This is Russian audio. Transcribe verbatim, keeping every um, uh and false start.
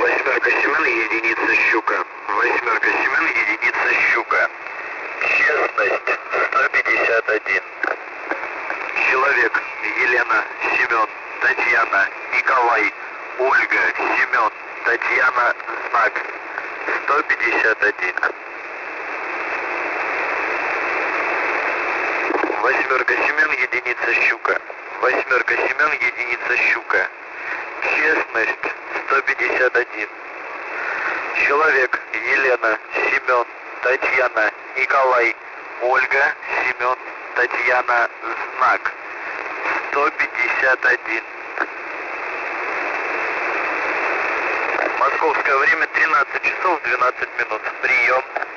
Восьмерка Семен, единица Щука. Восьмерка Семен, единица Щука. Честность сто пятьдесят один. Человек Елена, Семен, Татьяна, Николай, Ольга, Семен, Татьяна, знак сто пятьдесят один. Восьмерка Семен, единица Щука. Восьмерка Семен, единица Щука. Честность сто пятьдесят один. Человек Елена, Семен, Татьяна, Николай, Ольга, Семен, Татьяна, знак сто пятьдесят один. Московское время тринадцать часов двенадцать минут. Прием.